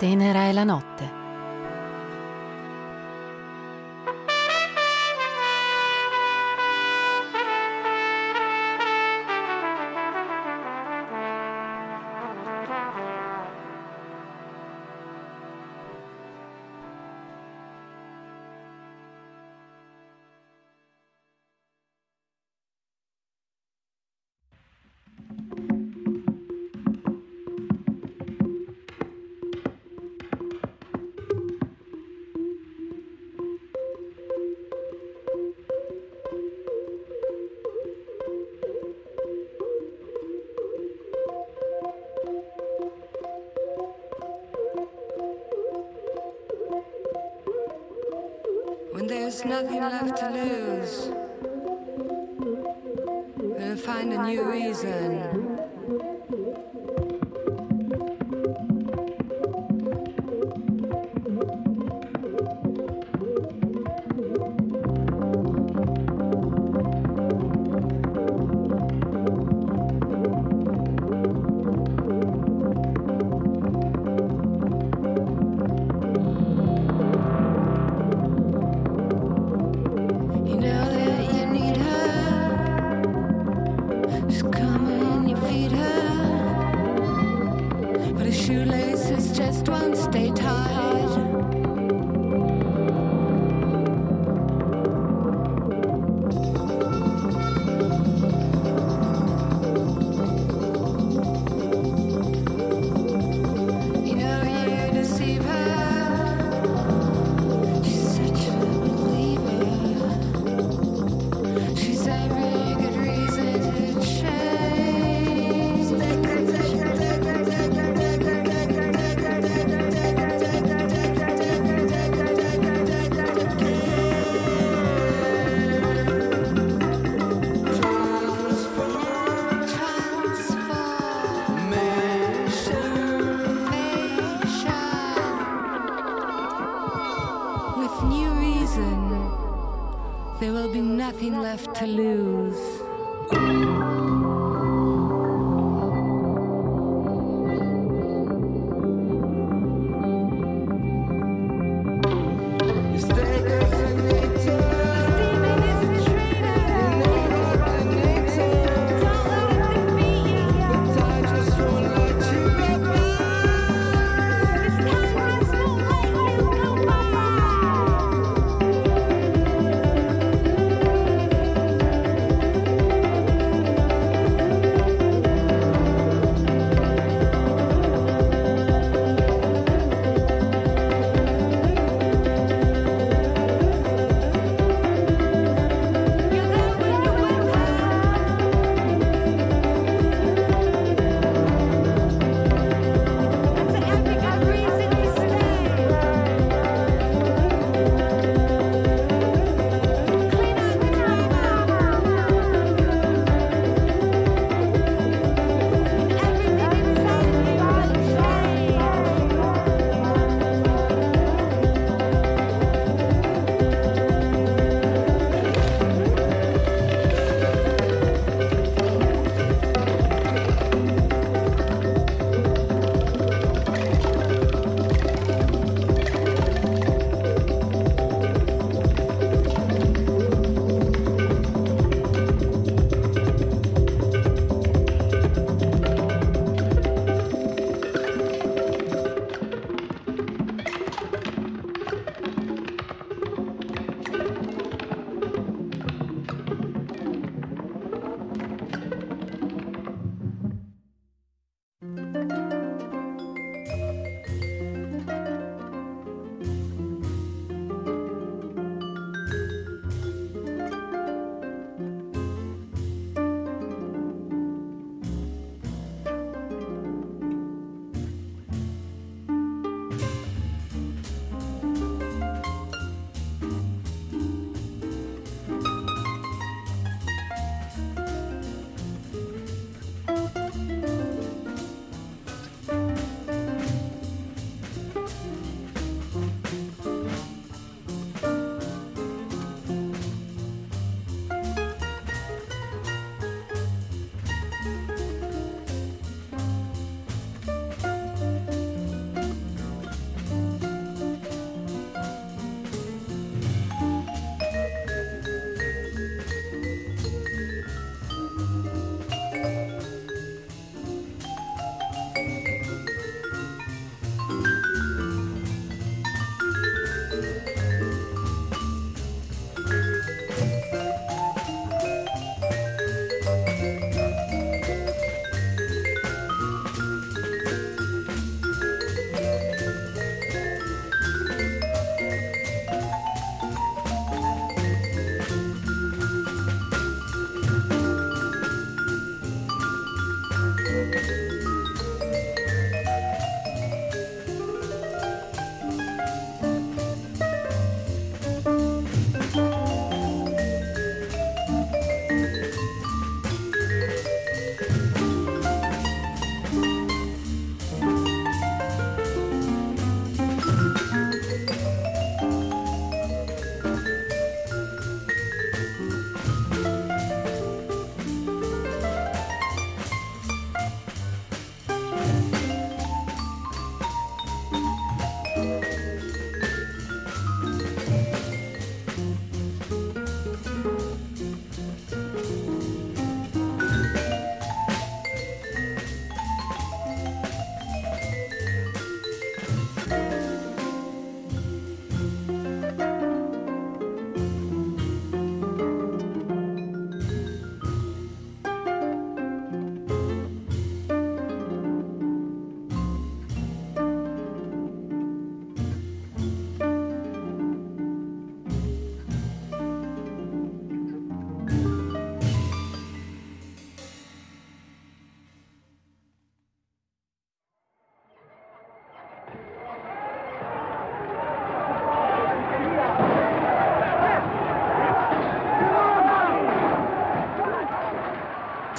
Tenera è la notte. When there's nothing left to lose, we'll find a new reason. There will be nothing left to lose.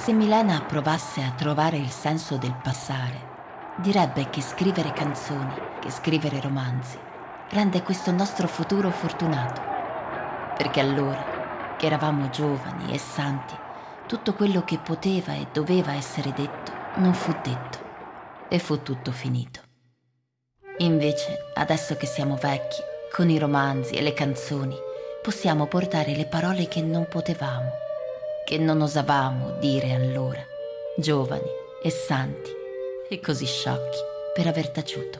Se Milena provasse a trovare il senso del passare, direbbe che scrivere canzoni, che scrivere romanzi, rende questo nostro futuro fortunato. Perché allora, che eravamo giovani e santi, tutto quello che poteva e doveva essere detto non fu detto e fu tutto finito. Invece, adesso che siamo vecchi, con i romanzi e le canzoni, possiamo portare le parole che non potevamo, che non osavamo dire allora, giovani e santi e così sciocchi per aver taciuto.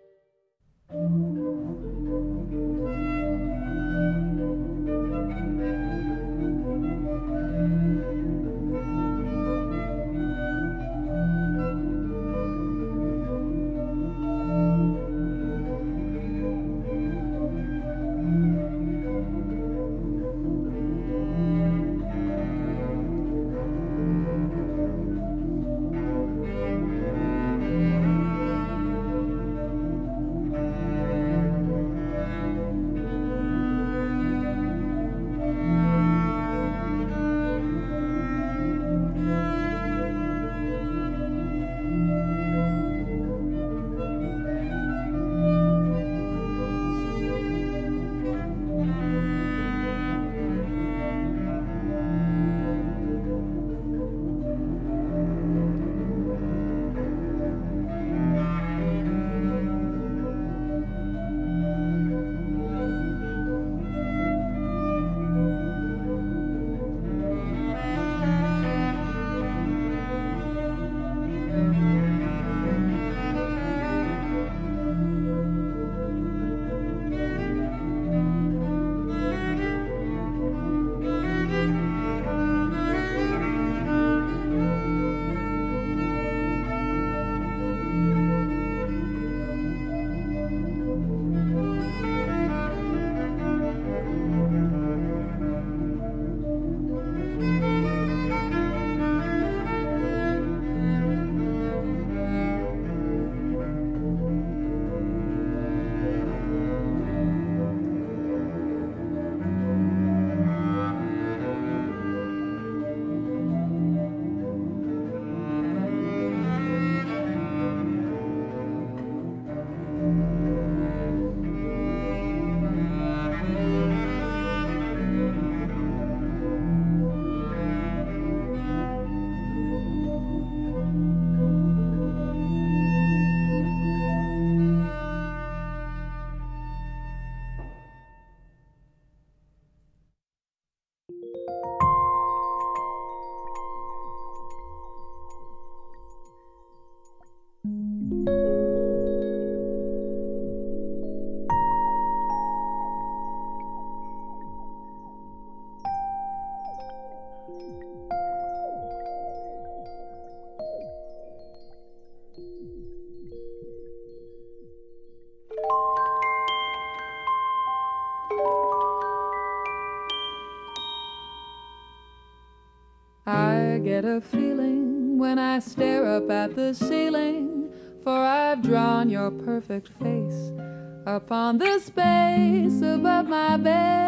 I get a feeling when I stare up at the ceiling, for I've drawn your perfect face upon the space above my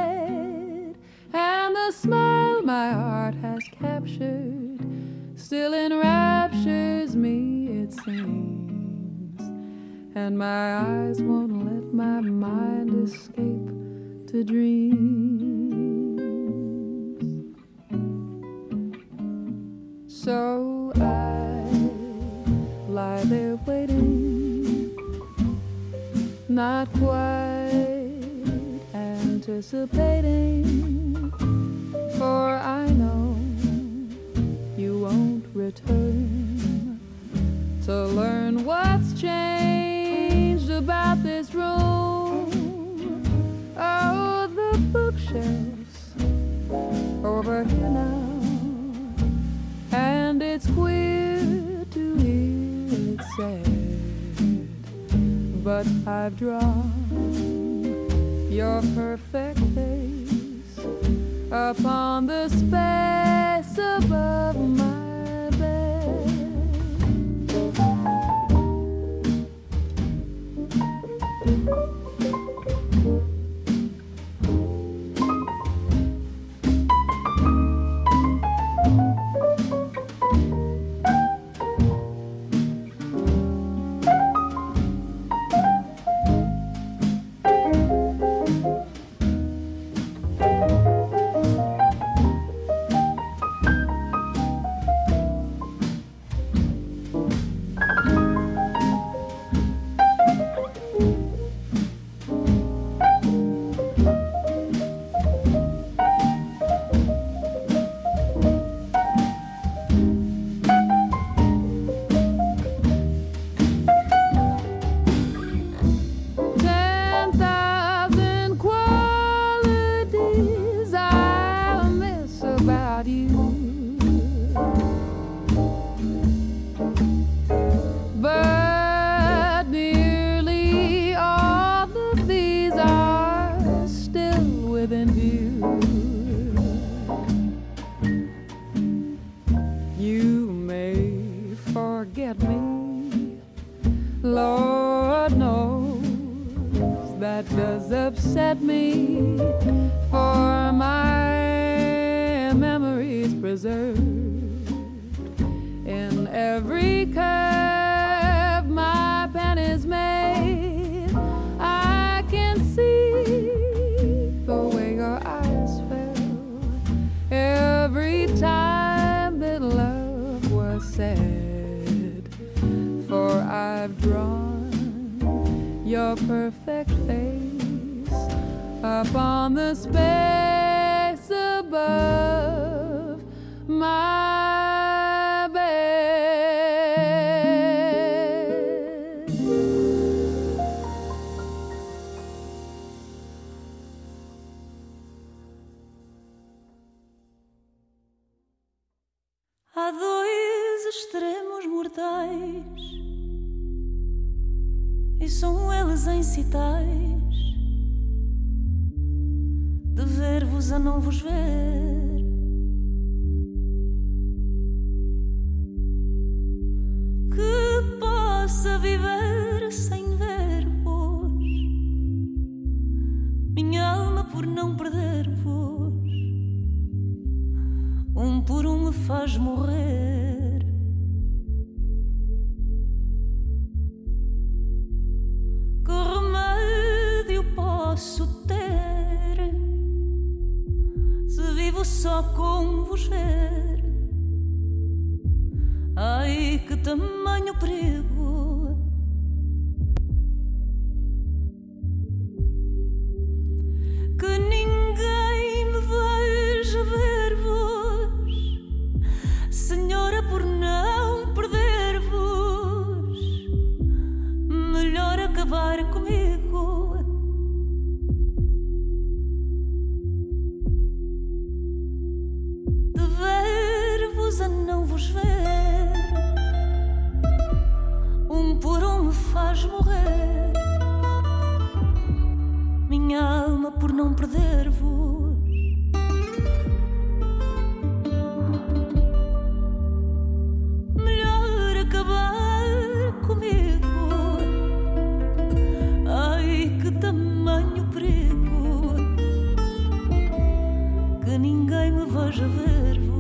bed, and the smile my heart has captured still enraptures me, it seems, and my eyes won't let my mind escape to dreams. So I lie there waiting, not quite anticipating, for I know you won't return to learn what's changed about this room. Oh, the bookshelves over here now, and it's queer to hear it said, but I've drawn your perfect face upon the space above my bed. Lord knows that does upset me, for my memories preserved in every curve my pen is made. I can see the way your eyes fell every time that love was said, for I've drawn your perfect face upon the space above my bed. Há dois extremos mortais, e são eles incitais, de ver-vos a não vos ver. Que possa viver sem ver-vos, minha alma por não perder-vos, por me faz morrer. Que remédio posso ter se vivo só com vos ver? Ai, que tamanho perigo! Que ninguém me veja ver-vos, Senhora, por não perder-vos. Melhor acabar comigo. De ver-vos a não vos ver, por me faz morrer. Minha alma por não perder-vos. Melhor acabar comigo. Ai, que tamanho perigo, que ninguém me veja ver-vos.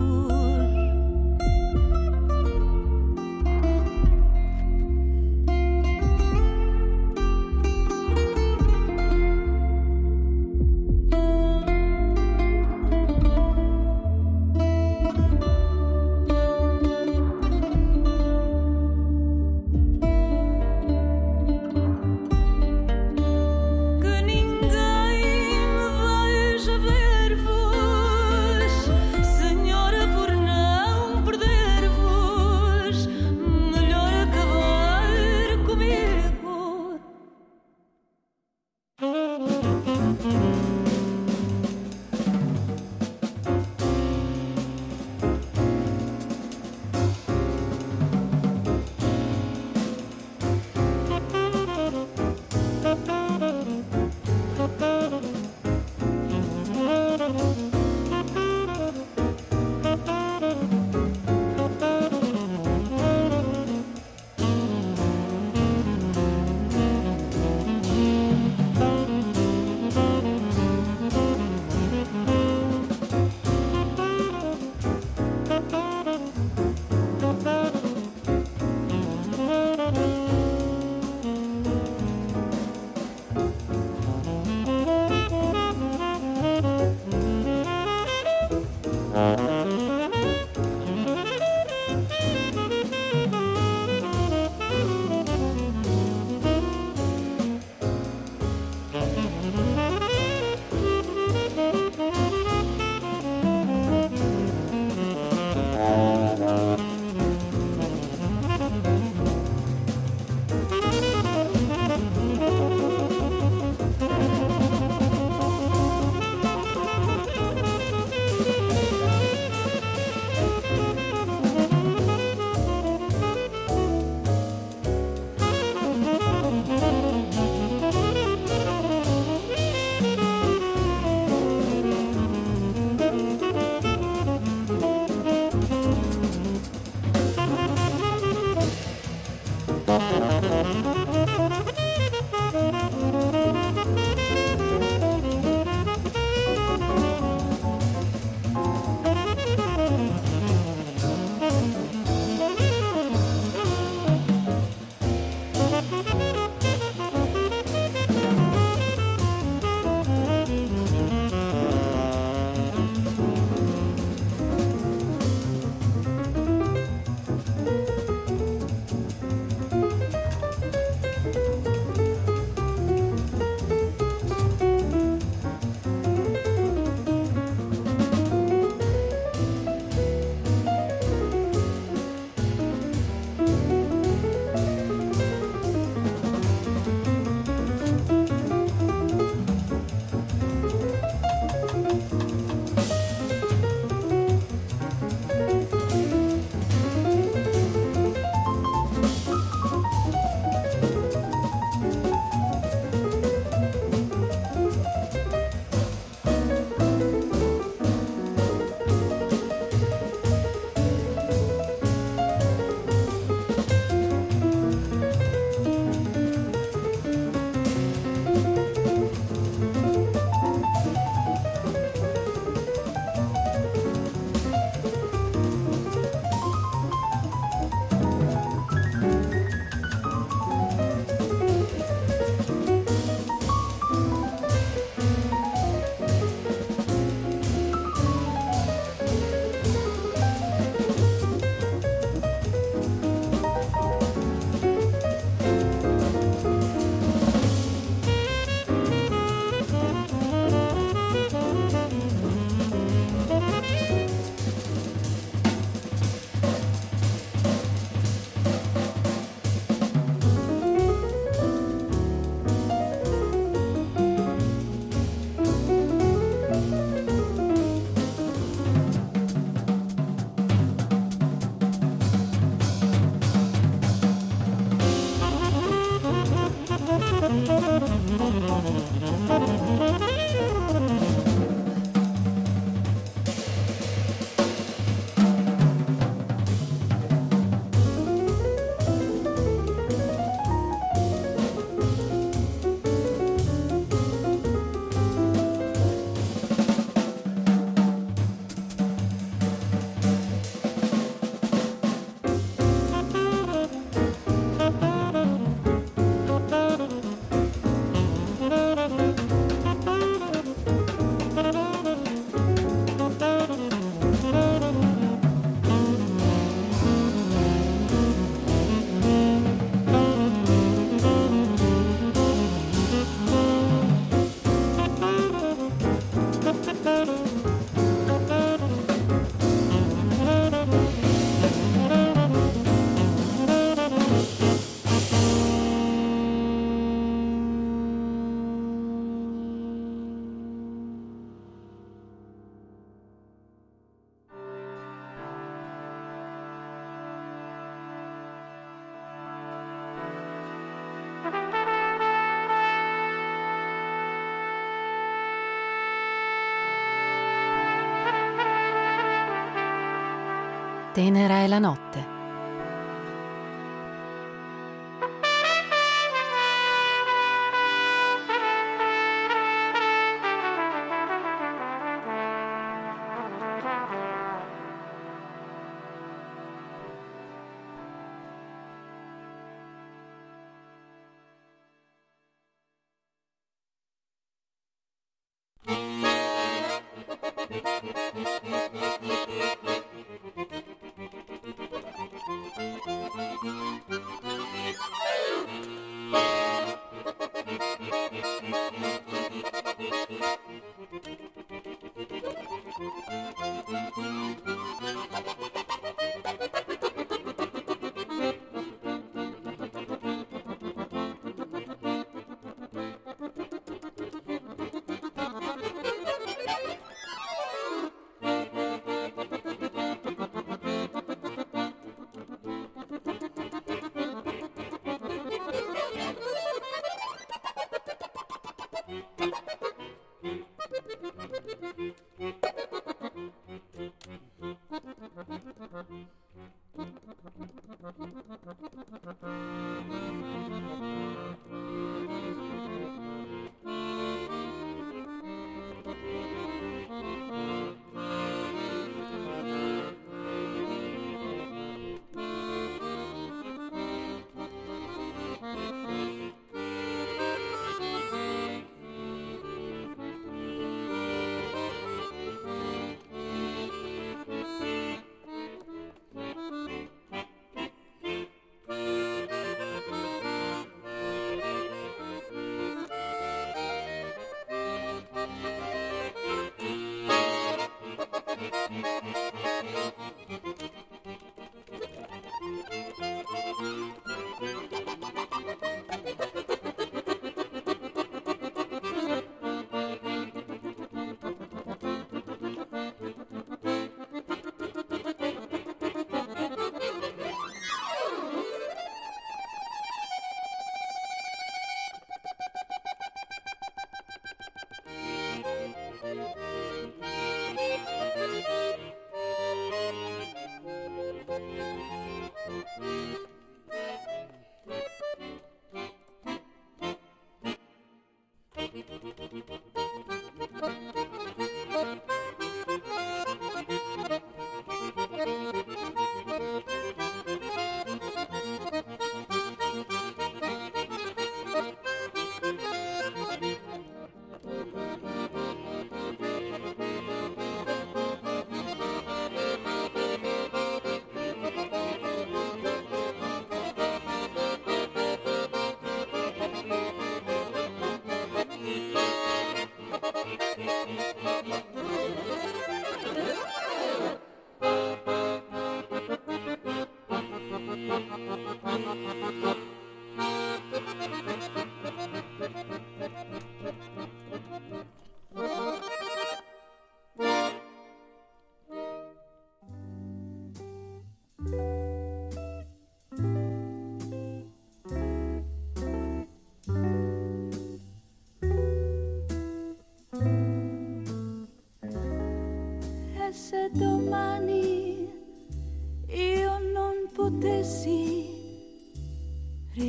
Tenera è la notte.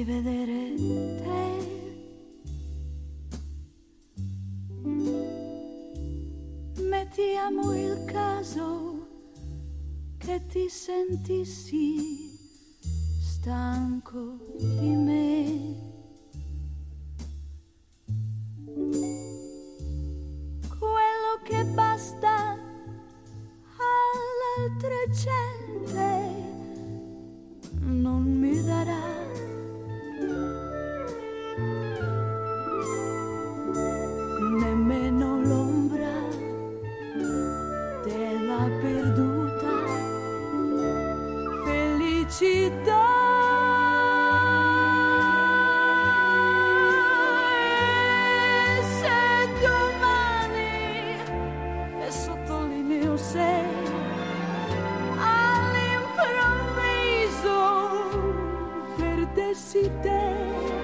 rivedere te. Mettiamo il caso che ti sentissi stanco di me. Quello che basta all'altra gente non mi darà. Nemmeno l'ombra della perduta felicità. E se domani, e sottolineo se, all'improvviso perdessi te,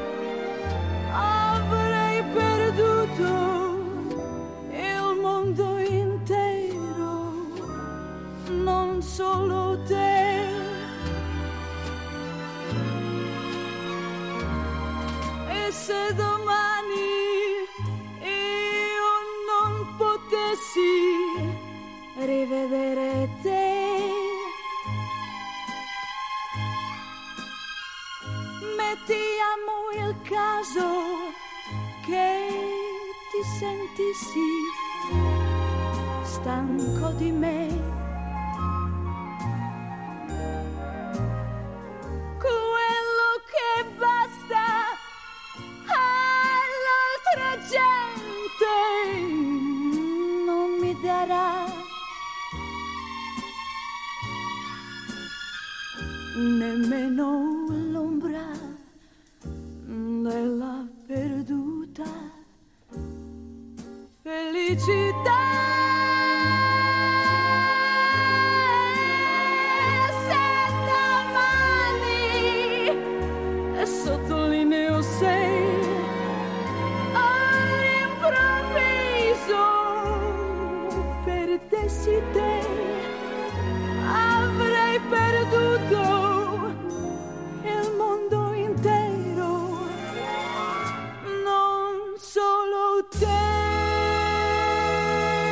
avrei perduto il mondo intero, non solo te. E se domani io non potessi rivedere te, mettiamo il caso che ti sentissi stanco di me. Quello che basta all'altra gente non mi darà. Nemmeno l'ombra della perduta felicità. Se domani, e sottolineo se, all'improvviso perdessi te, avrei perduto il mondo intero, non solo te.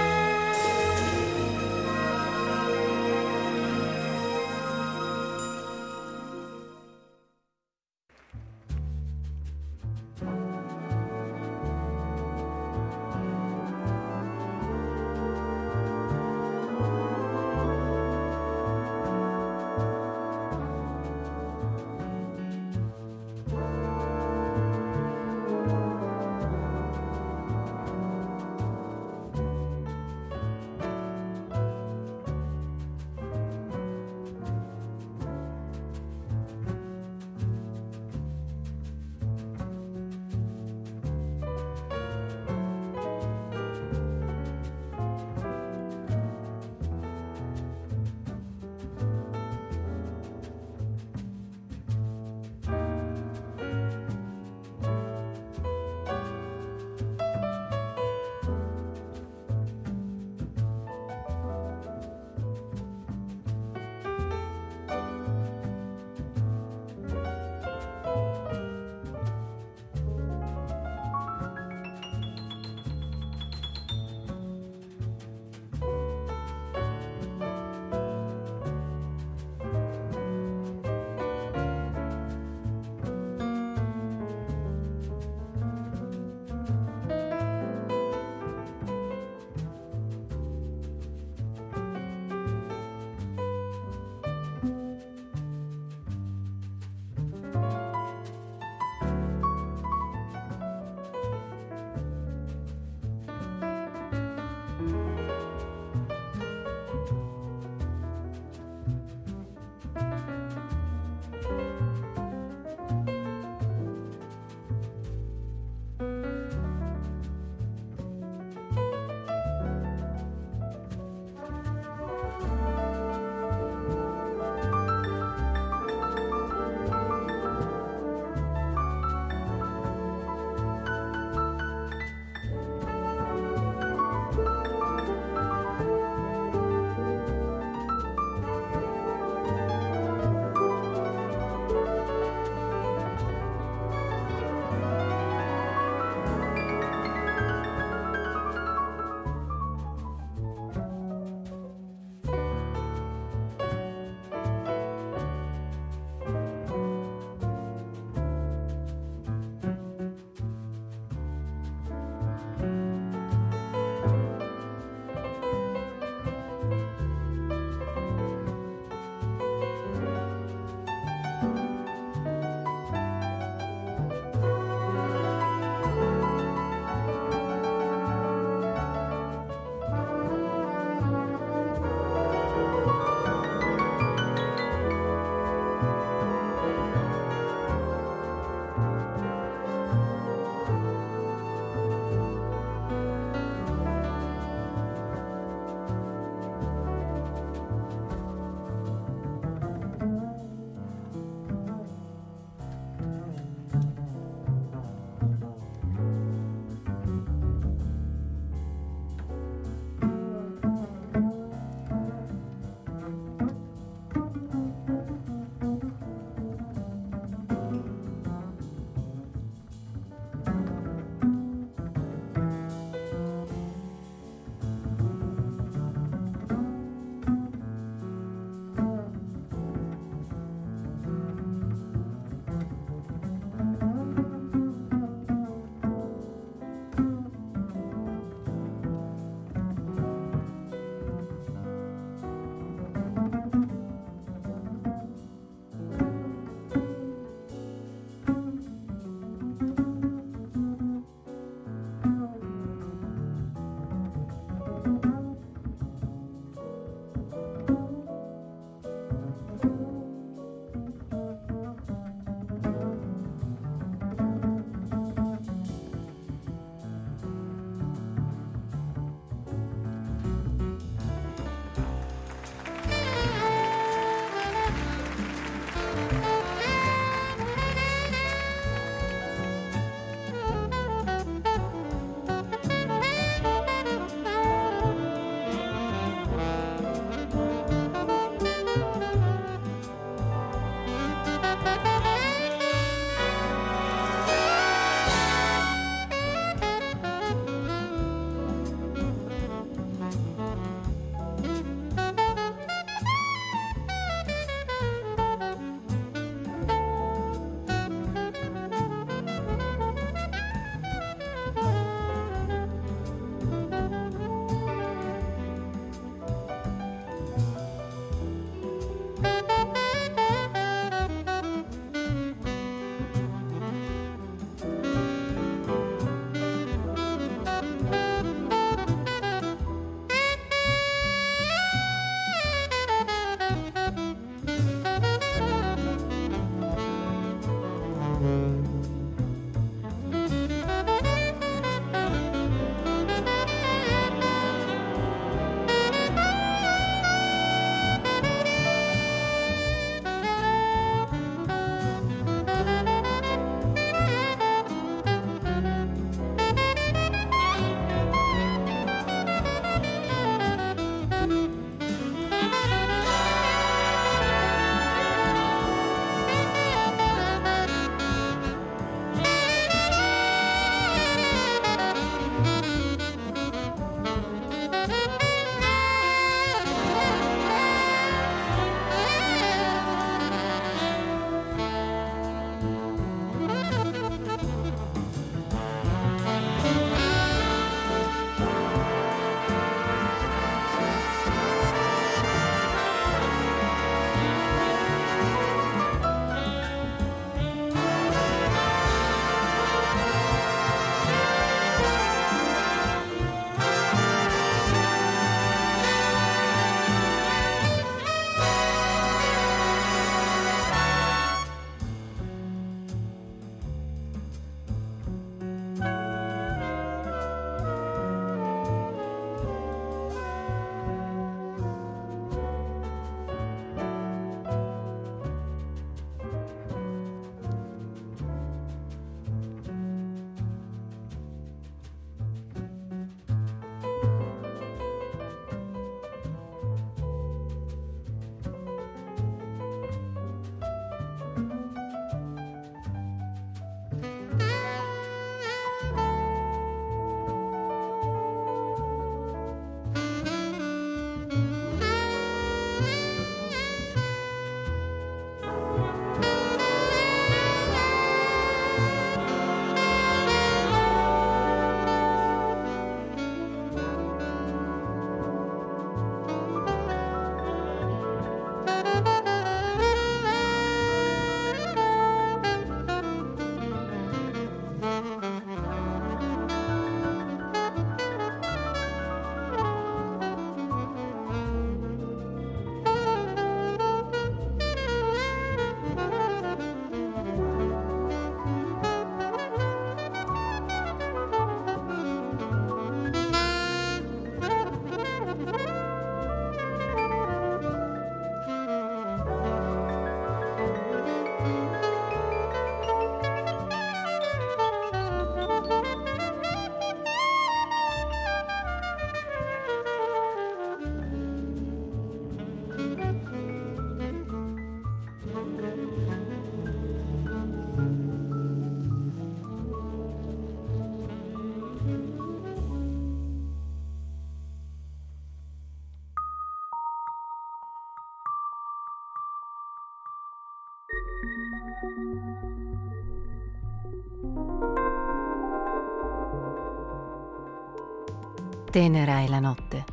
Tenera è la notte.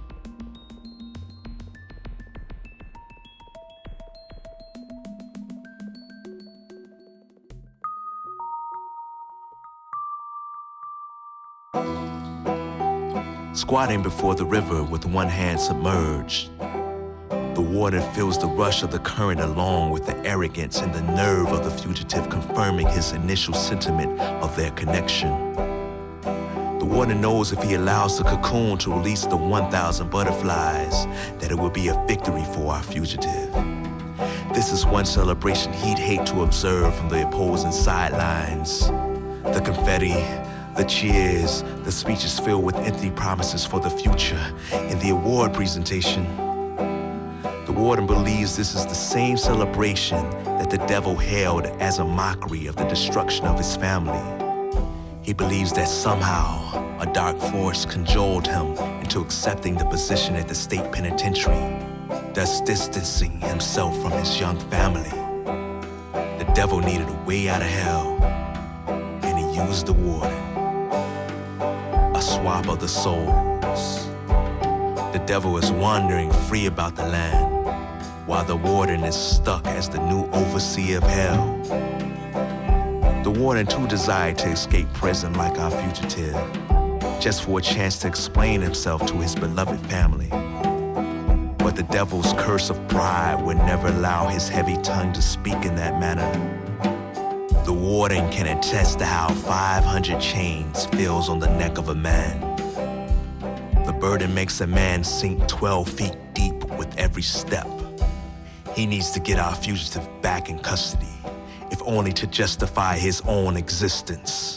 Squatting before the river with one hand submerged, the warden feels the rush of the current along with the arrogance and the nerve of the fugitive confirming his initial sentiment of their connection. The warden knows if he allows the cocoon to release the 1,000 butterflies, that it will be a victory for our fugitive. This is one celebration he'd hate to observe from the opposing sidelines. The confetti, the cheers, the speeches filled with empty promises for the future in the award presentation. The warden believes this is the same celebration that the devil held as a mockery of the destruction of his family. He believes that somehow a dark force cajoled him into accepting the position at the state penitentiary, thus distancing himself from his young family. The devil needed a way out of hell, and he used the warden. A swap of the souls. The devil is wandering free about the land, while the warden is stuck as the new overseer of hell. The warden too desired to escape prison like our fugitive, just for a chance to explain himself to his beloved family. But the devil's curse of pride would never allow his heavy tongue to speak in that manner. The warden can attest to how 500 chains feels on the neck of a man. The burden makes a man sink 12 feet deep with every step. He needs to get our fugitive back in custody, if only to justify his own existence.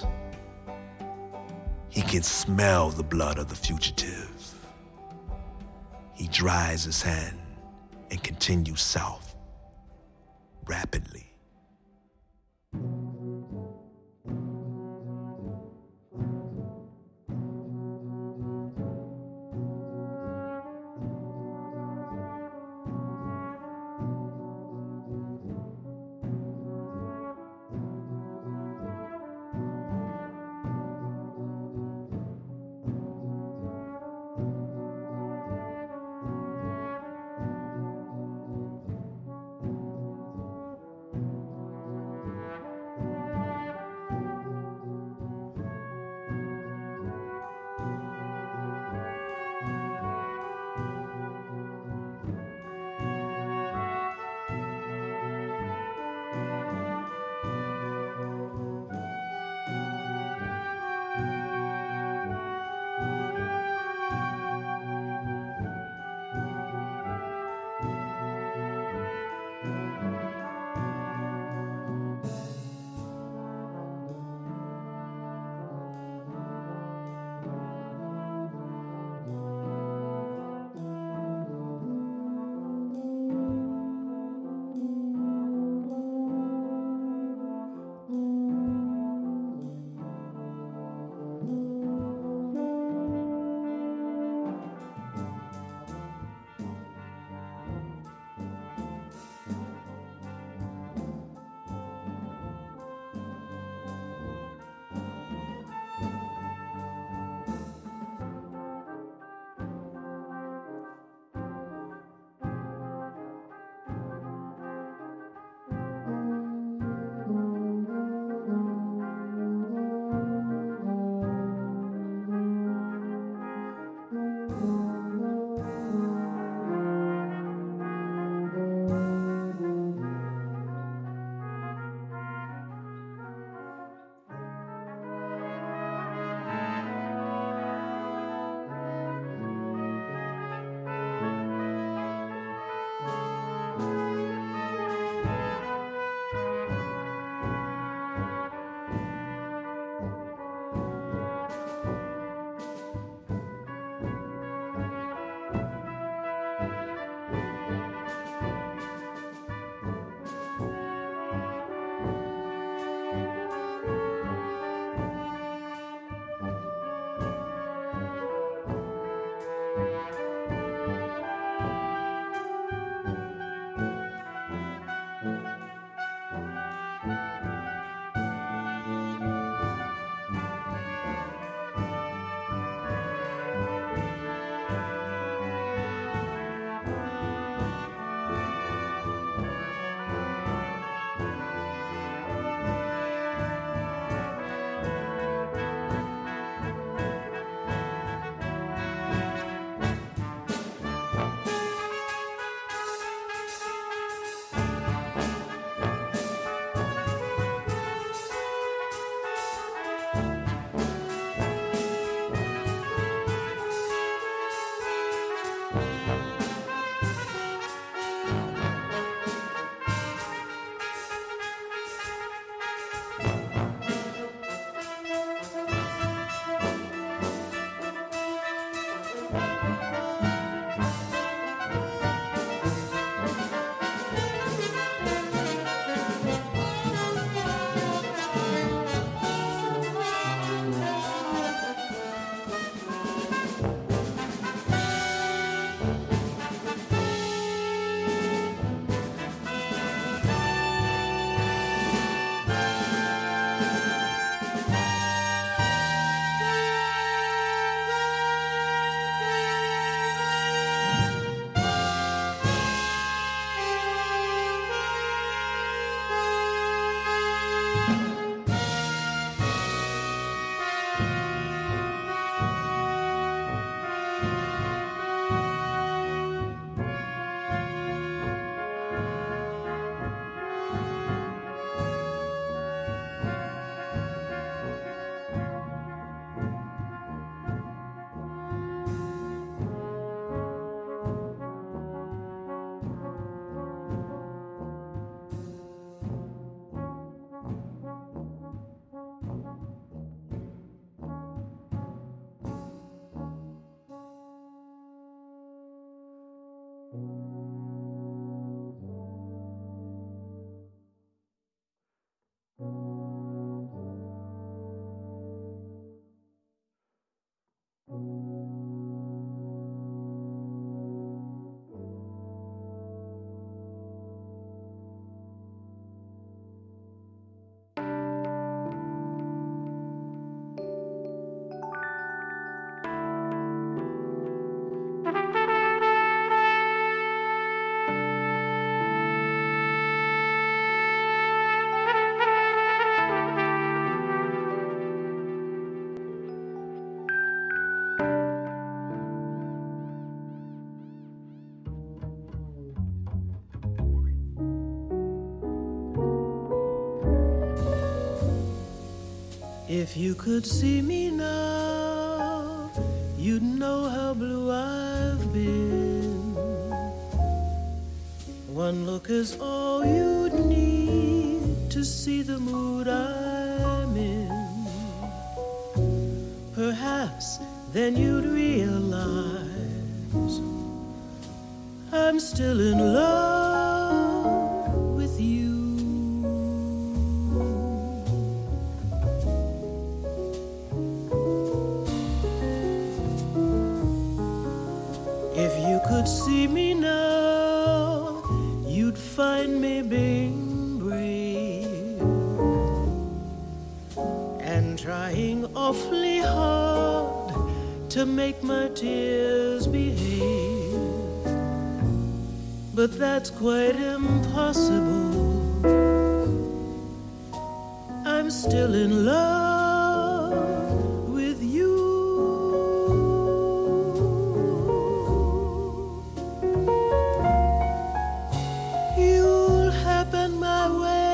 He can smell the blood of the fugitive. He dries his hand and continues south, rapidly. If you could see me now, you'd know how blue I've been. One look is all you'd need to see the mood I'm in. Perhaps then you'd realize I'm still in love with you. If you could see me now, you'd find me being brave and trying awfully hard to make my tears behave. But that's quite impossible. I'm still in love with you. You'll happen my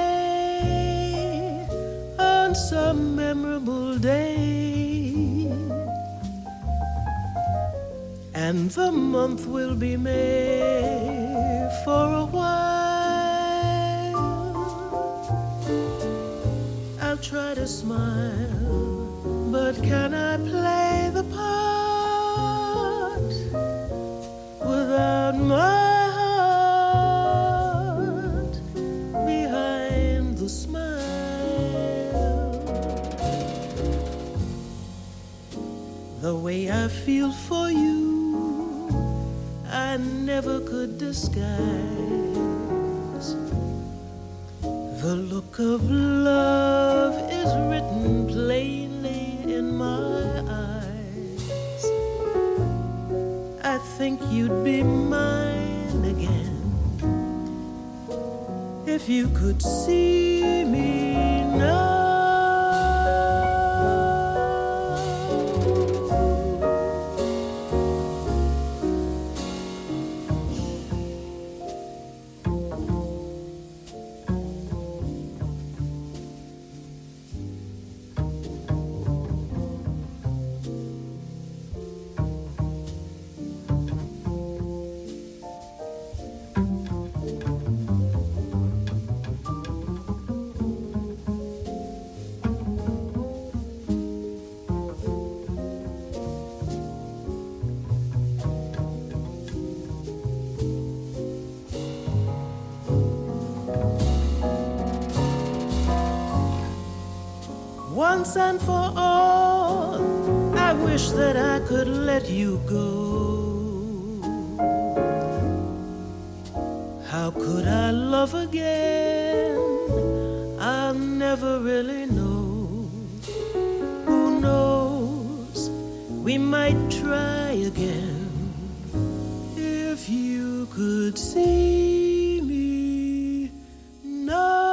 way on some memorable day, and the month will be May for a while. I'll try to smile, but can I play the part without my heart behind the smile? The way I feel for you, I never could disguise. The look of love is written plainly in my eyes. I think you'd be mine again if you could see me now. Once and for all, I wish that I could let you go. How could I love again? I'll never really know. Who knows? We might try again. If you could see me now.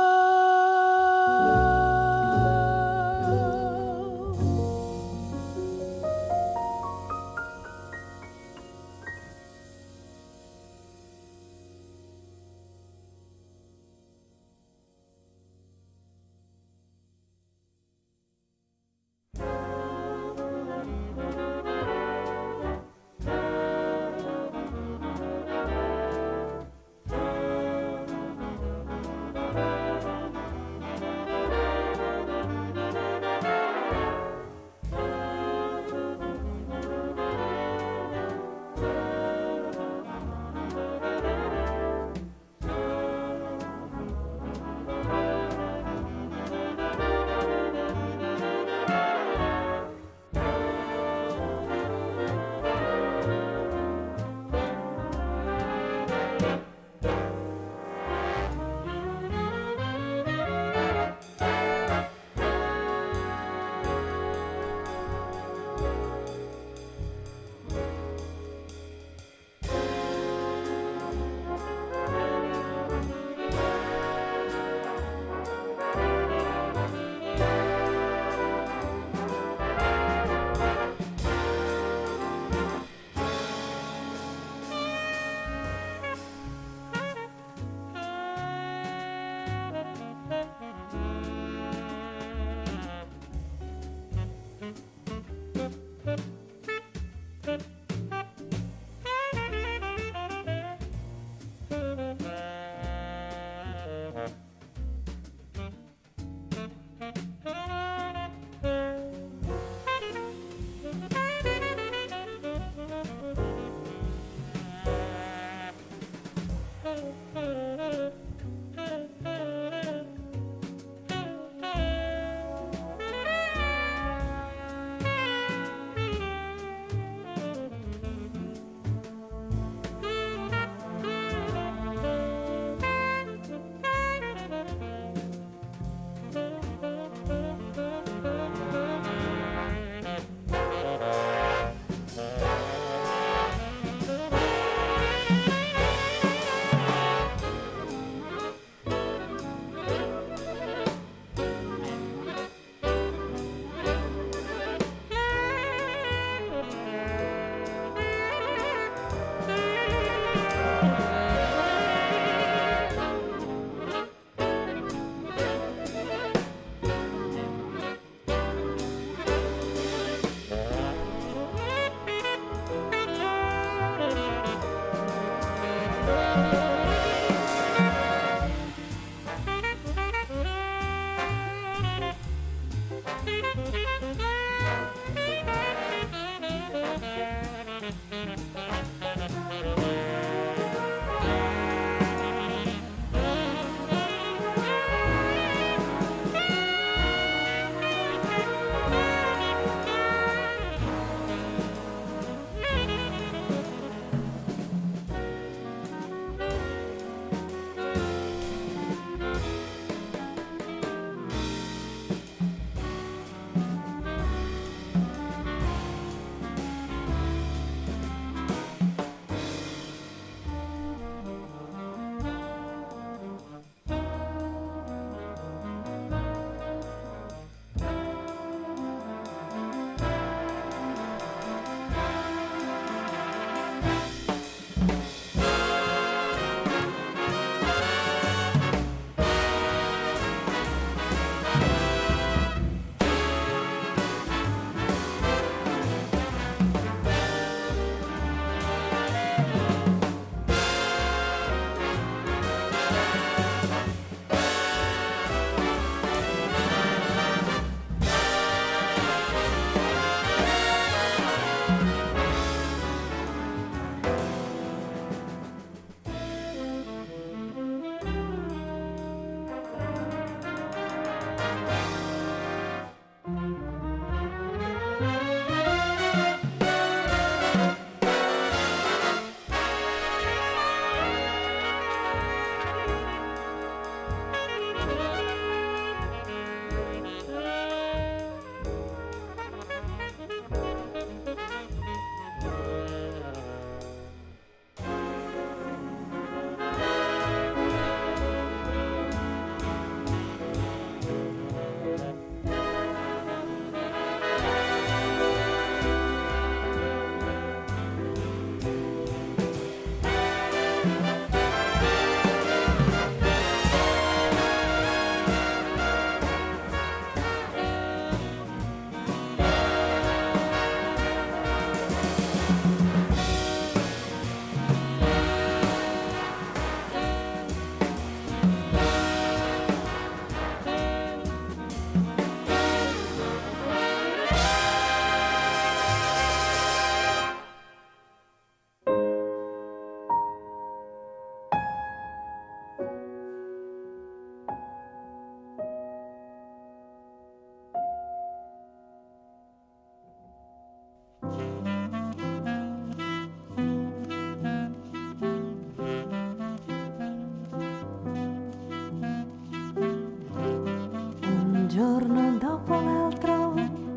giorno dopo l'altro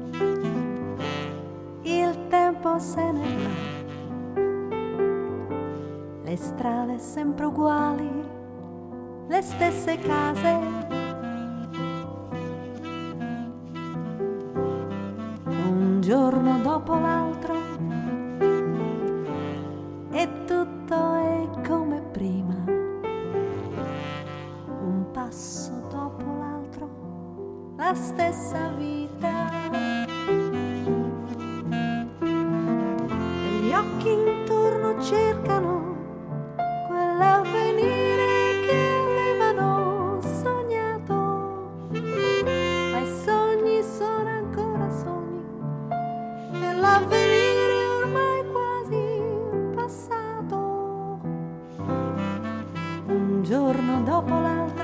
il tempo se ne va, le strade sempre uguali, le stesse case, un giorno dopo l'altro e tutto è come prima, un passo dopo l'altro, la stessa vita. occhi intorno cercano quell'avvenire che avevano sognato, ma i sogni sono ancora sogni e l'avvenire ormai quasi passato. Un giorno dopo l'altro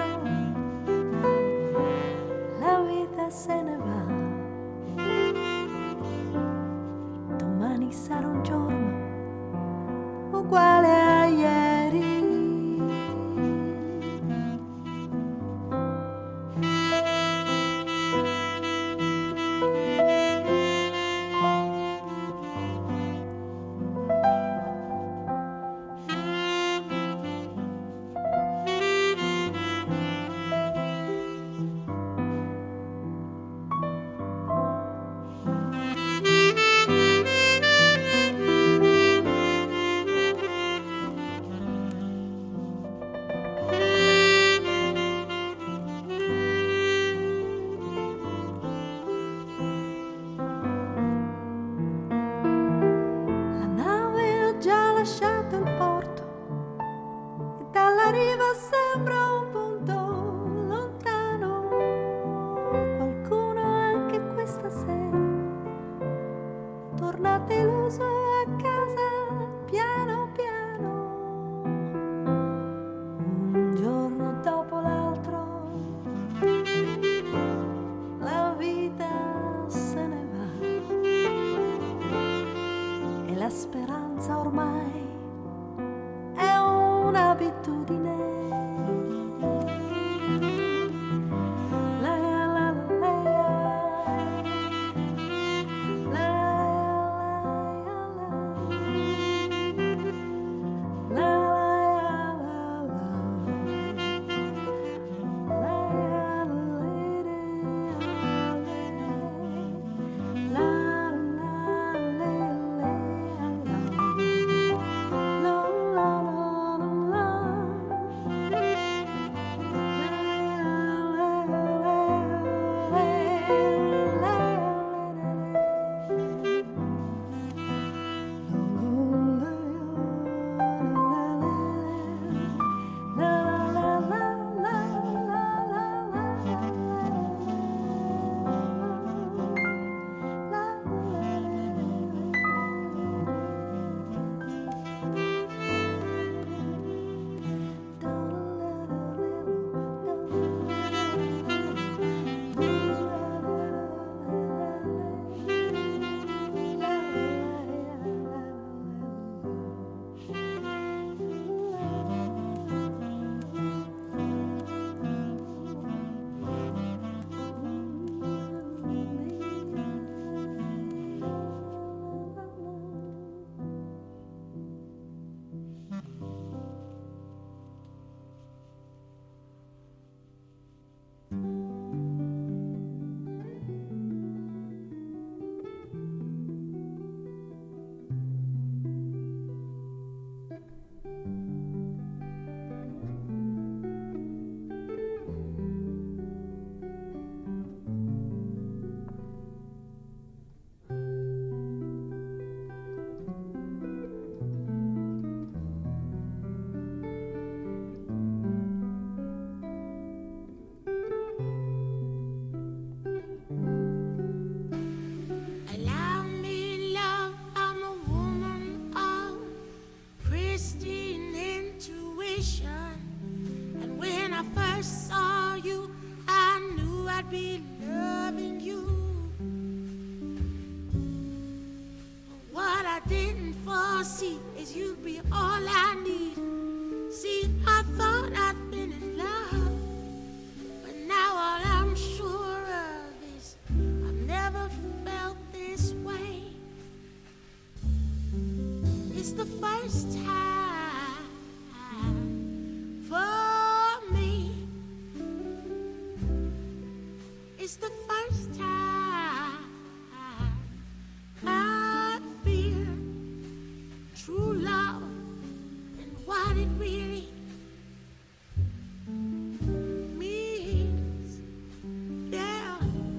la vita se ne va. Domani sarà un giorno uguale a ieri.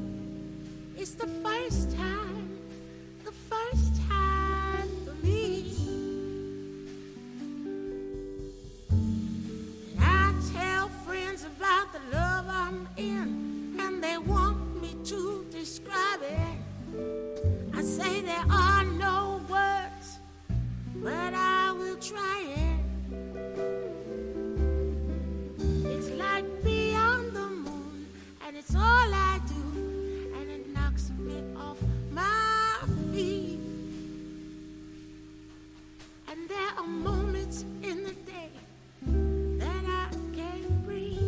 It's the first time for me. say there are no words, but I will try it. It's like beyond the moon, and it's all I do, and it knocks me off my feet. And there are moments in the day that I can't breathe.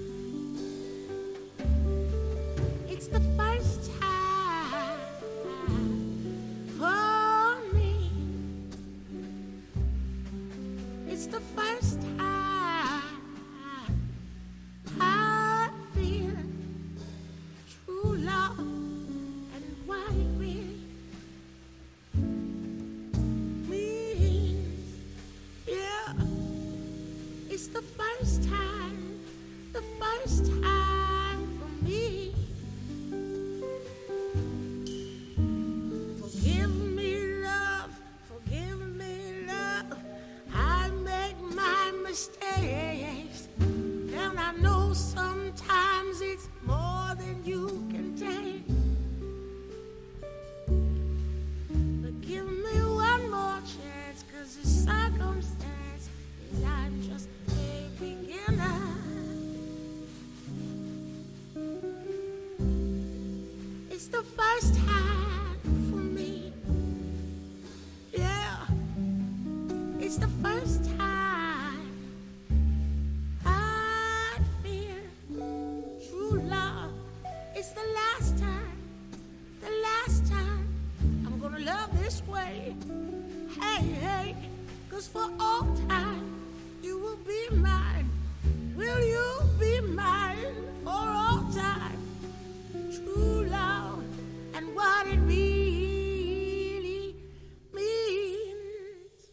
It's the first time for me. It's the first time I feel true love and what it really means. Yeah, it's the first time for me. Forgive me, love, I make my mistakes, and I know sometimes it's more than you can take. But give me one more chance, 'cause the circumstance is I'm just a beginner. It's the first time for me. Yeah, it's the first time I feel true love. It's the last time I'm gonna love this way. Hey, 'cause for all time you will be mine. Will you be mine for all time? True love and what it really means.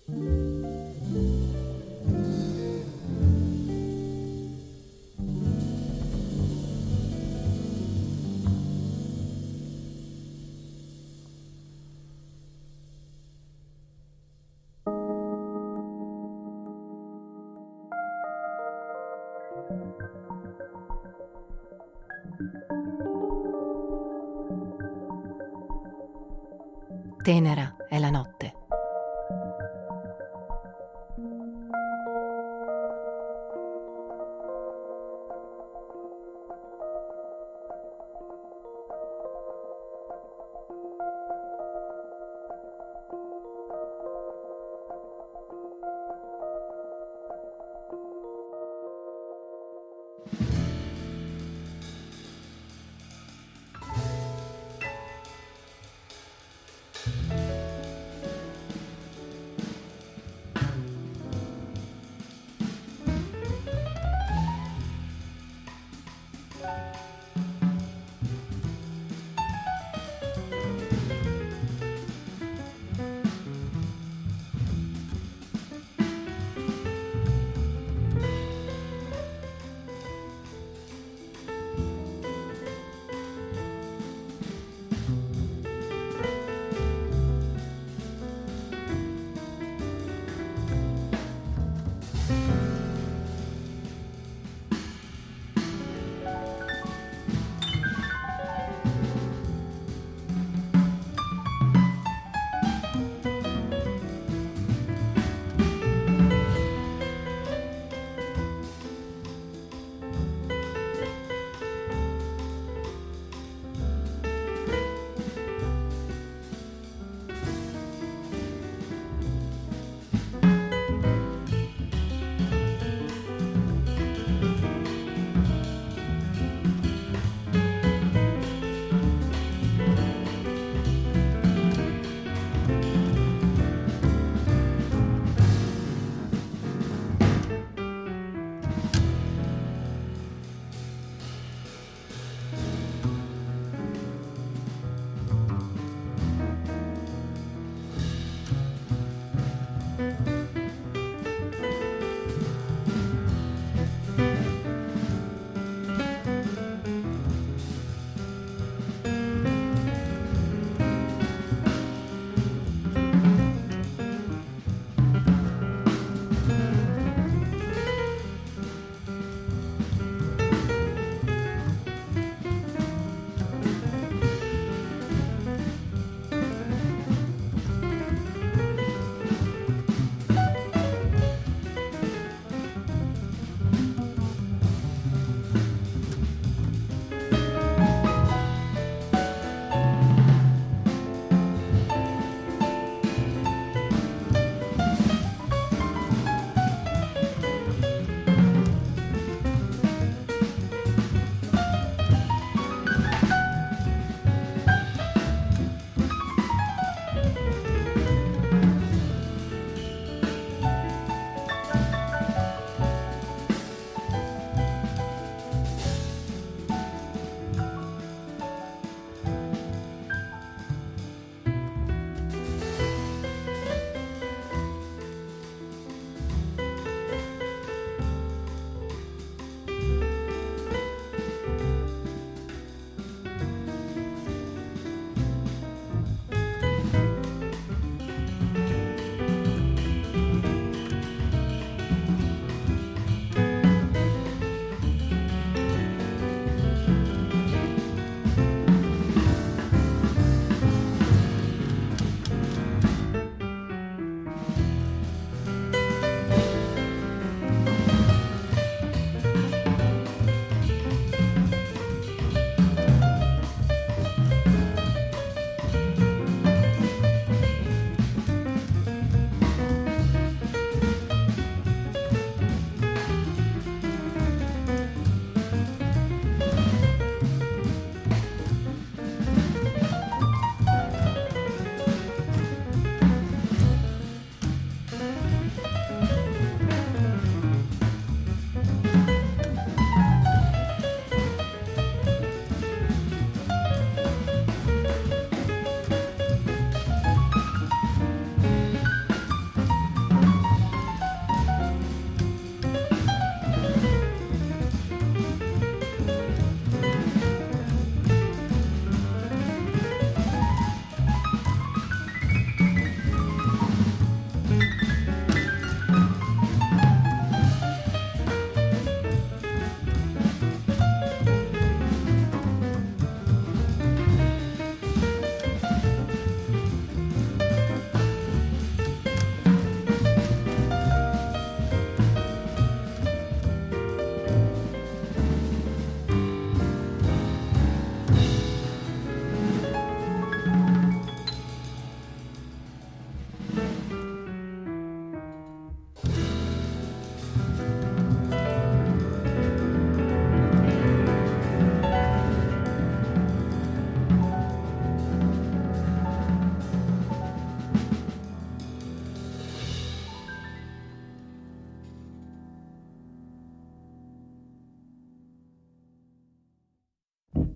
Tenera è la notte.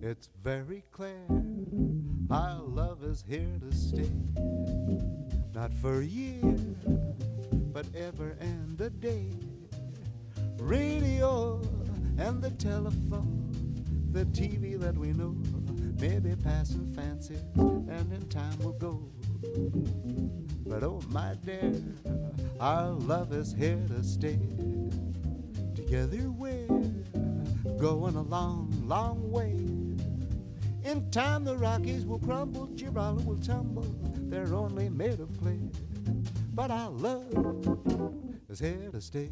It's very clear our love is here to stay. Not for a year, but ever and a day. Radio and the telephone, the TV that we know, maybe passing fancies, and in time will go. But oh my dear, our love is here to stay. Together we're going a long, long way. In time the Rockies will crumble, Gibraltar will tumble, they're only made of clay. But our love is here to stay.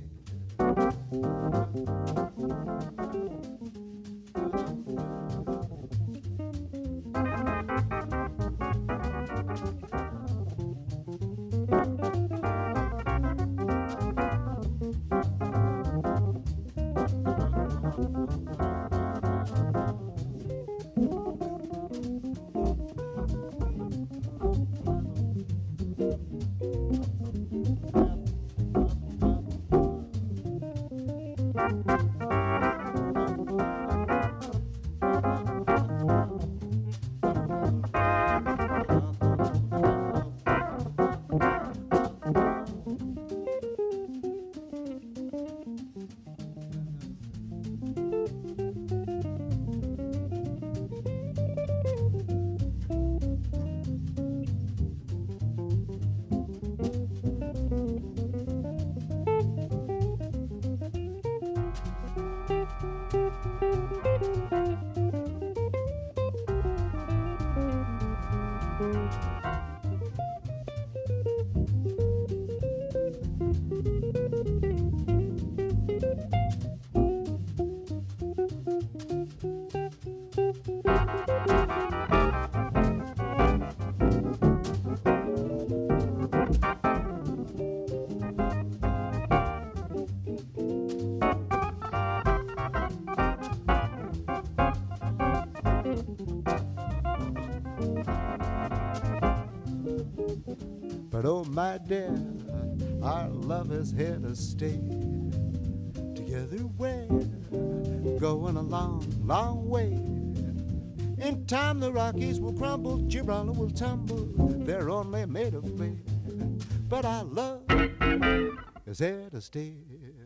But oh my dear, our love is here to stay. Together we're going a long, long way. In time the Rockies will crumble, Gibraltar will tumble, they're only made of clay. But our love is here to stay.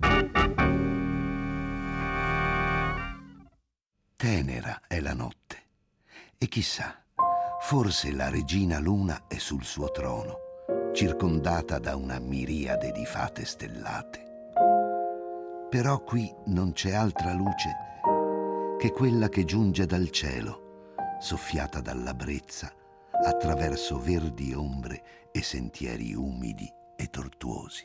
Tenera è la notte e chissà, forse la regina luna è sul suo trono, circondata da una miriade di fate stellate. Però qui non c'è altra luce che quella che giunge dal cielo, soffiata dalla brezza, attraverso verdi ombre e sentieri umidi e tortuosi.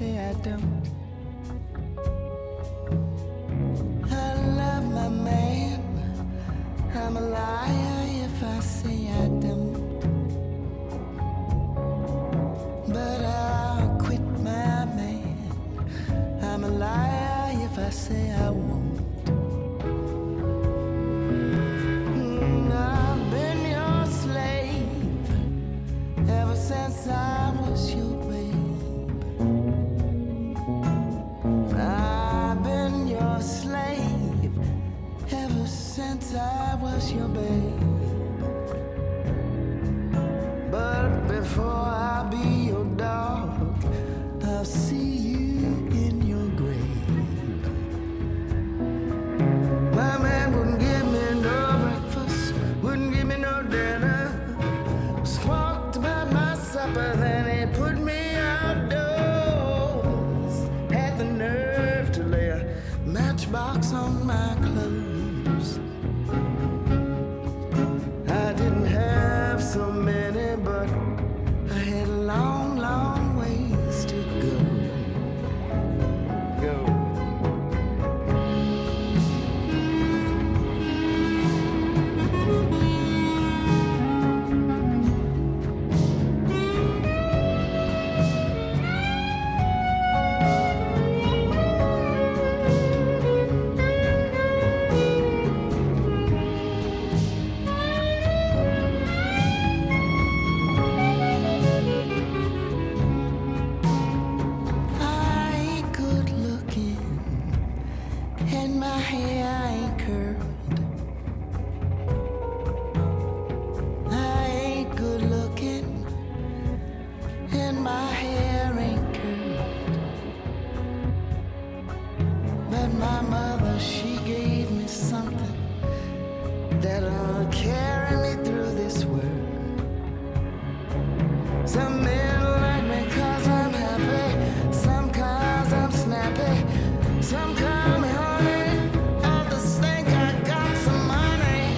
say I don't. I love my man. I'm a liar if I say I don't. But I'll quit my man. I'm a liar if I say I won't. I've been your slave ever since I was your babe. I've been your slave ever since I was your babe. But before I'll be your dog, I'll see you in your grave. My man wouldn't give me no breakfast, wouldn't give me no dinner. Squawked about my supper, then he put me outdoors. Had the nerve to lay a matchbox on my clothes. I didn't have so many, but I had a long, long ways to go. I ain't good looking, and my hair ain't curled. I ain't good looking, and my hair ain't curled. But my mother, she gave me something that'll carry me through this world. Some men like me 'cause I'm happy, some 'cause I'm snappy, some call me honey, others think I got some money.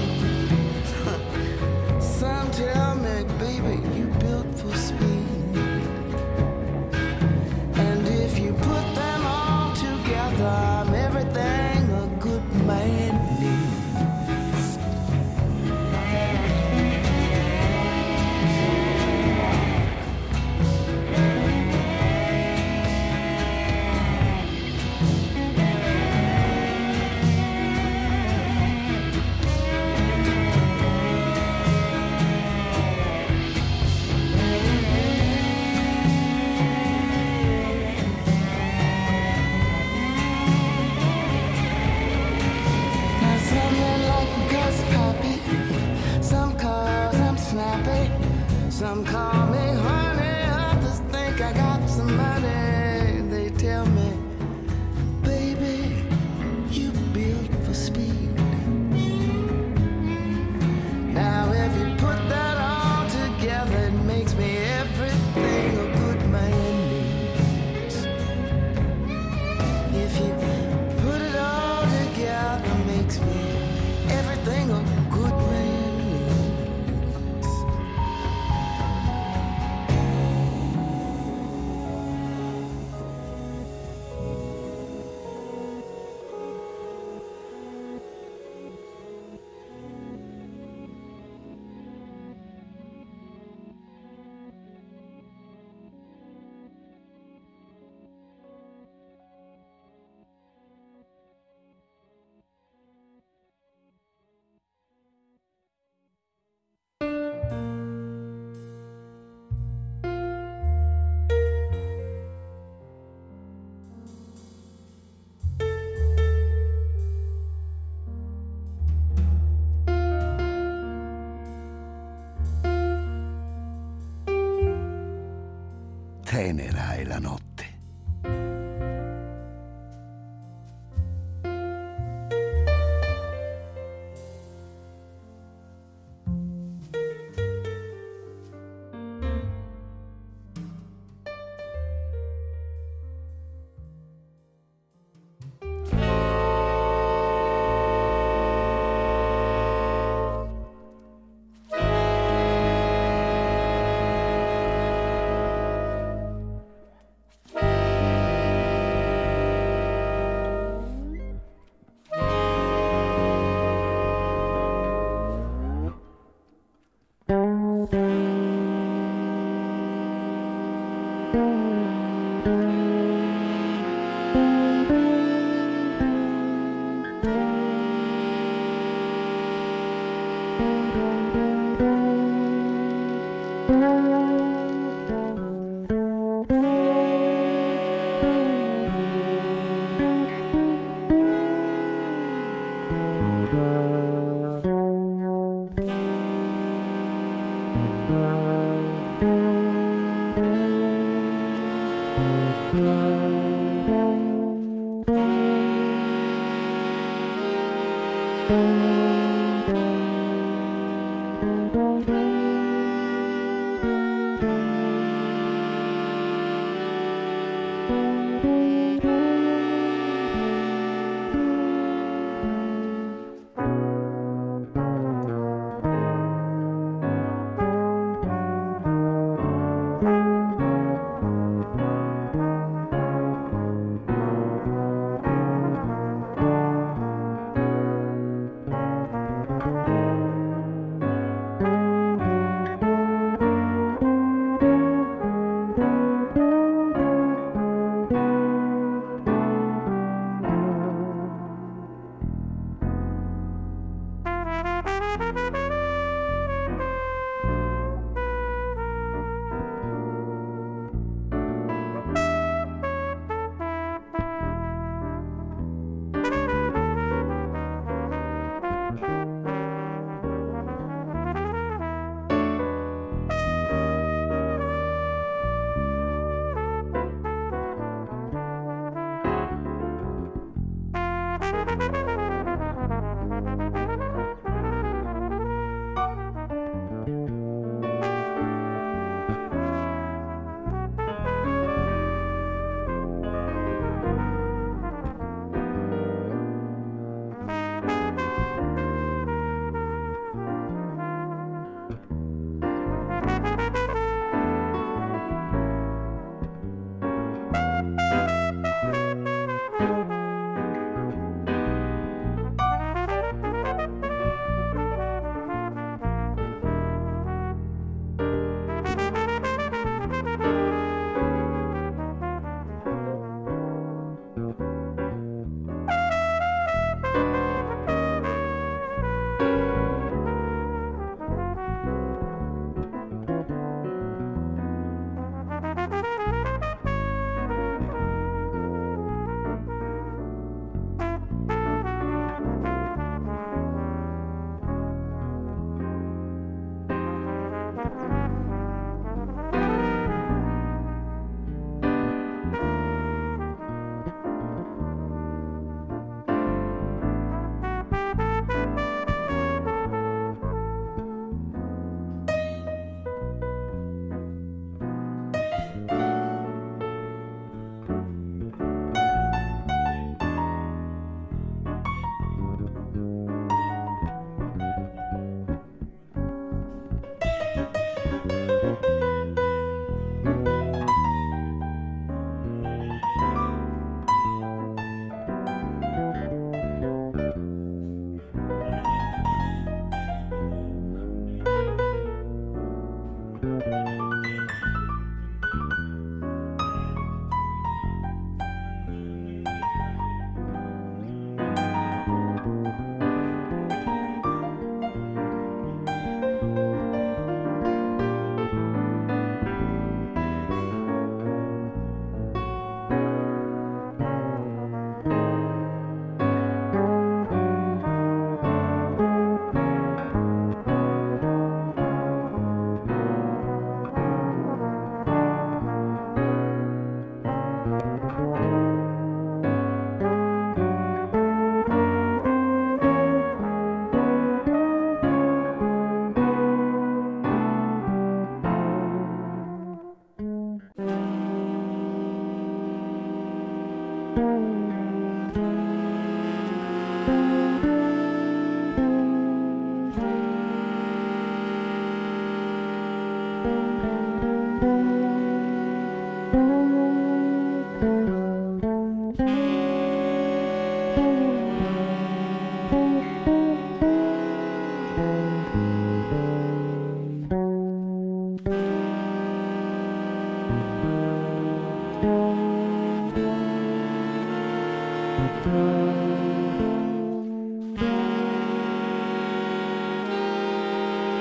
Some tell me, baby, you built for speed. And if you put them all together, I'm everything a good man needs. Now some men like me 'cause I'm happy, some 'cause I'm snappy, some call me honey, others think I got some money. They tell me, baby, you built for speed. Now if you put that all together, it makes me everything a good man needs. If you put it all together, makes me everything a good man needs. Tenera è la notte.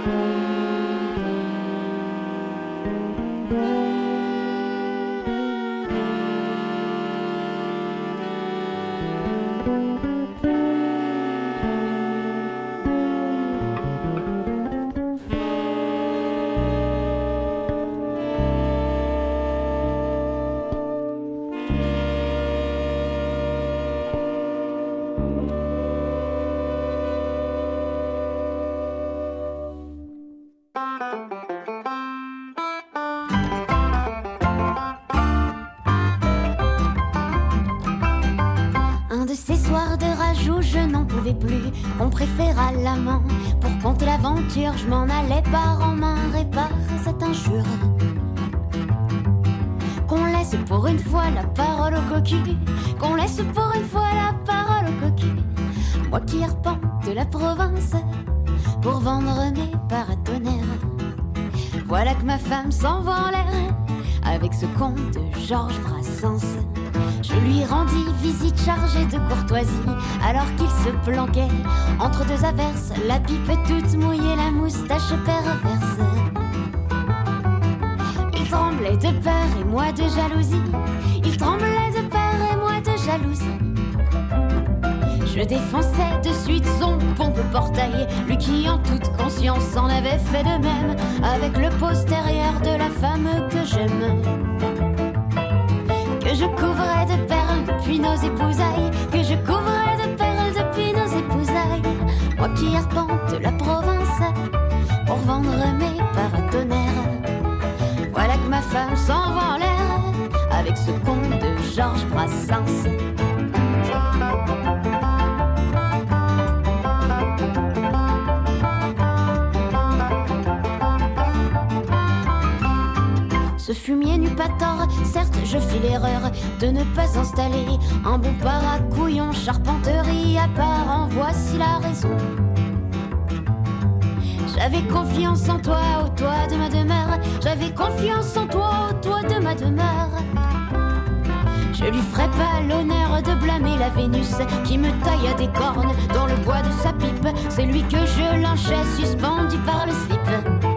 Plus, on préféra l'amant. Pour compter l'aventure, je m'en allais par en main réparer cette injure. Qu'on laisse pour une fois la parole au cocu, qu'on laisse pour une fois la parole au cocu. Moi qui repens de la province pour vendre mes paratonnerres. Voilà que ma femme s'en va en l'air avec ce conte de Georges Brassens. Je lui rendis visite chargée de courtoisie, alors qu'il se planquait entre deux averses, la pipe toute mouillée, la moustache perverse. Il tremblait de peur et moi de jalousie, il tremblait de peur et moi de jalousie. Je défonçais de suite son pompe portail, lui qui en toute conscience en avait fait de même, avec le postérieur de la femme que j'aime. Que je couvrais de perles depuis nos épousailles, que je couvrais de perles depuis nos épousailles. Moi qui arpente la province pour vendre mes paratonnerres. Voilà que ma femme s'en va en l'air avec ce conte de Georges Brassens. Ce fumier n'eut pas tort, certes je fis l'erreur de ne pas installer un bon paracouillon, charpenterie à part, en voici la raison. J'avais confiance en toi, au toit de ma demeure, j'avais confiance en toi, au toit de ma demeure. Je lui ferai pas l'honneur de blâmer la Vénus qui me tailla des cornes dans le bois de sa pipe, c'est lui que je lynchais suspendu par le slip.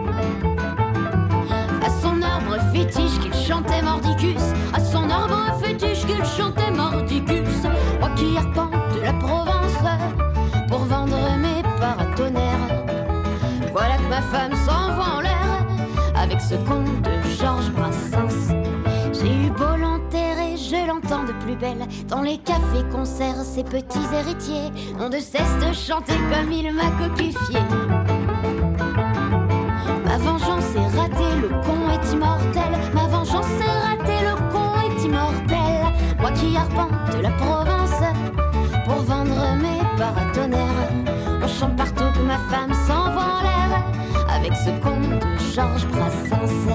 À son arbre fétiche qu'il chantait mordicus, à son arbre fétiche qu'il chantait mordicus. Moi qui arpente la Provence pour vendre mes paratonnerres. Voilà que ma femme s'envoie en l'air avec ce conte de Georges Brassens. J'ai eu beau l'enterrer, je l'entends de plus belle dans les cafés-concerts, ces petits héritiers n'ont de cesse de chanter comme il m'a coquifié. Ma vengeance est ratée, le con est immortel. Ma vengeance est ratée, le con est immortel. Moi qui arpente la Provence pour vendre mes paratonnerres. On chante partout que ma femme s'en va en l'air avec ce conte de Georges Brassens.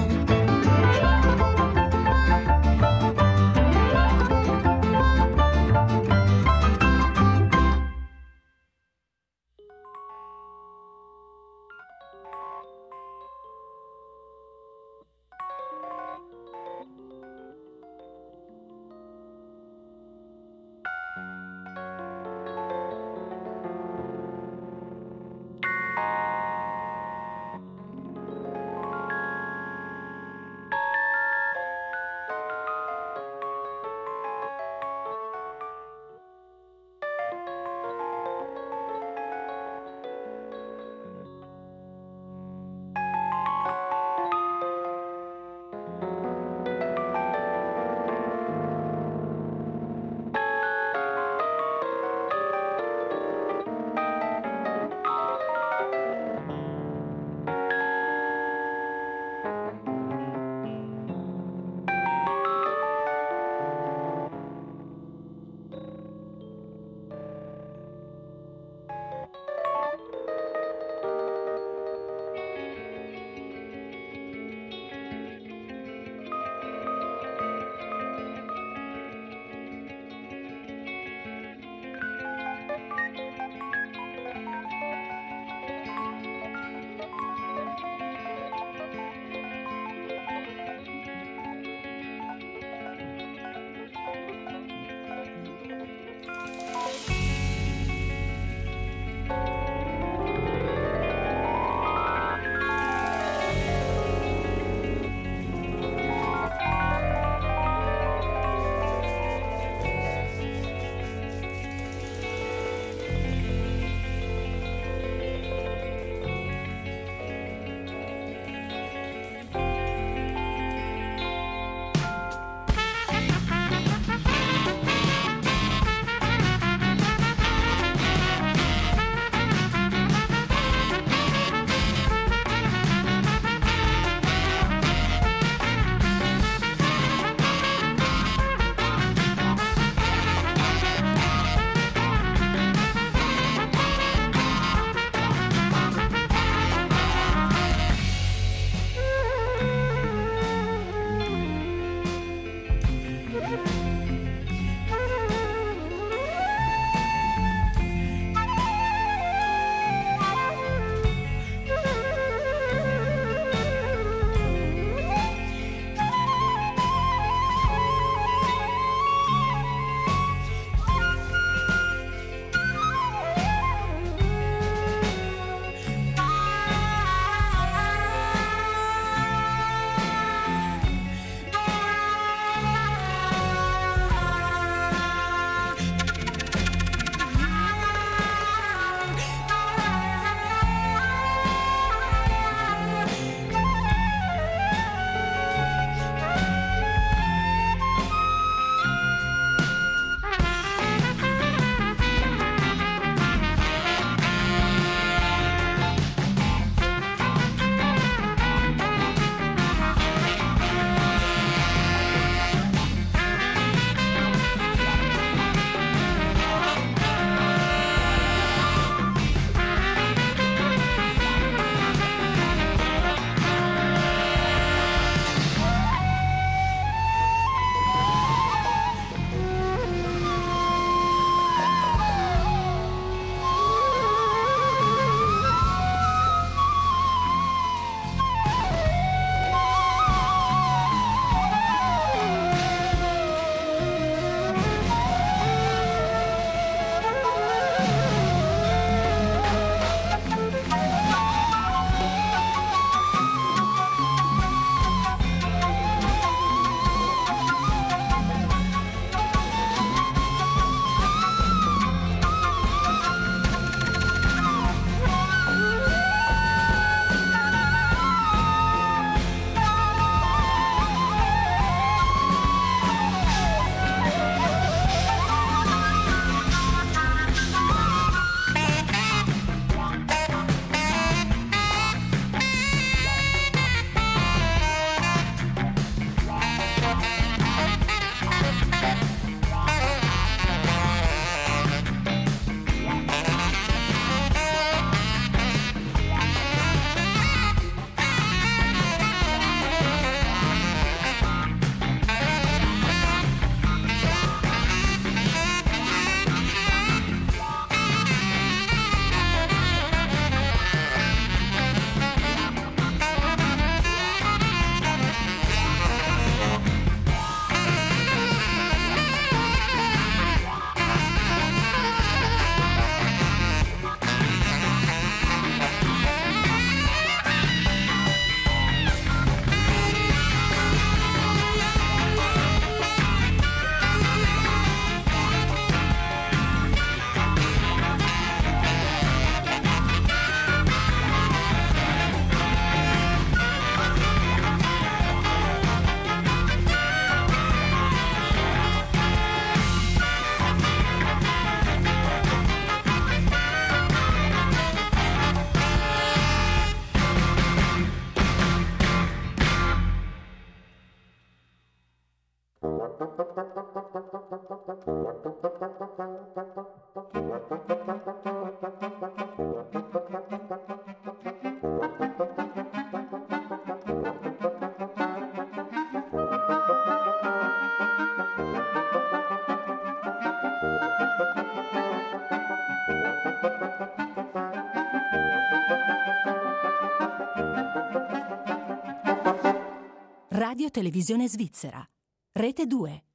Radio Televisione Svizzera, Rete 2.